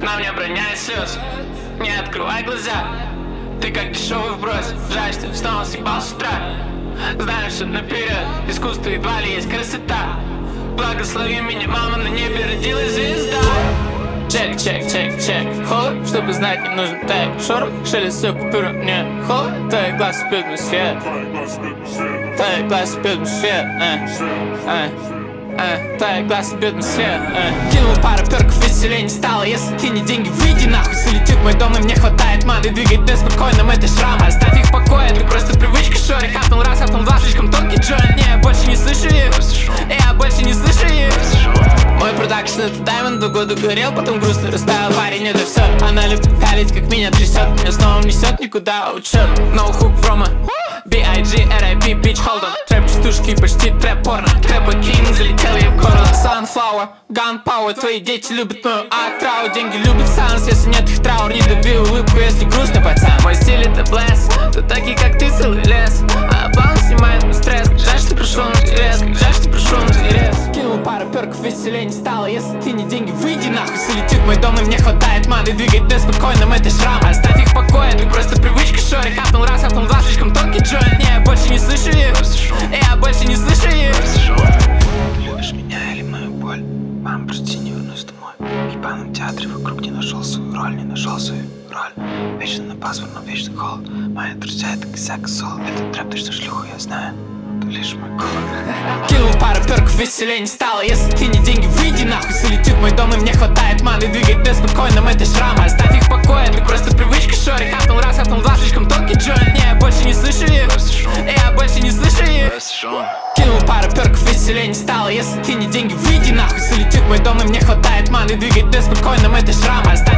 на мне броня и слез. Не открывай глаза, ты как дешевый вброс. Жаль, что снова съебал с утра. Знаю, что наперед искусство едва ли есть красота. Благослови меня, мама, на небе родилась звезда. Чек, чек, чек, чек, холод. Чтобы знать, не нужен так шорох. Шелест все купюры, мне холод. Твои глаза пьют мой свет. Твои глаза пьют мой свет. Твои глаза бьют на свет. Кинул пару перков, веселее не стало. Если ты не деньги, выйди нахуй. Залетит мой дом и мне хватает маны. Двигай ты спокойно, это шрамы. Оставь их в покое, это просто привычка. Шорик, хапнул раз, хапнул два, слишком тонкий джойнт. Не, я больше не слышу их. Я больше не слышу их. Мой продакшн это даймонд, 2 года горел, потом грустно растаял. Парень, это все. Она любит пялить, как меня трясет. Меня снова несет никуда, учет. No hook from a B.I.G. R.I.P. Bitch, hold on. Трэп частушки, почти трэп порно. Трэпа кинг, залетел я в горло. Sunflower, gunpower. Твои дети любят мою актрау. Деньги любят санс, если нет их траур. Не дави улыбку, если грустно, пацан. Мой стиль это блесс. Тут такие, как ты, целый лес. А баланс снимает мой стресс. Жаль, что пришел на интерес. Жаль, что пришел на интерес. Кинул пару перков, веселее не стало. Если ты не деньги, выйди нахуй. Залетит мой дом и мне хватает маны. Двигай ты спокойно, это шрам. Оставь их в покое, это просто привычка. Шорик, хапнул раз, хапнул два, слишком тонкий джойнт. Не, я больше не слышу их. Я больше не слышу их. Любишь меня или мою боль? Мам, прости, не вернусь домой. В ебаном театре вокруг не нашел свою роль, не нашел свою роль. Вечно на паспорт, но вечный холод. Мои друзья это косяк сол. Этот трэп точно шлюху, я знаю. Ты лишь мой голод. Кинул пару перков, веселее не стало. Если ты не деньги, выйди нахуй. Залетит мой дом и мне хватает маны. Двигай ты спокойно, это шрамы. Оставь их в покое, это просто привычка. Шорик, хапнул раз, хапнул два, слишком тонкий джойнт. Не, я больше не слышу их. Я больше не слышу их. Кинул пару перков, веселее не стало. Если ты не деньги, выйди нахуй. Залетит мой дом и мне хватает маны. Двигай ты спокойно, это шрамы. Оставь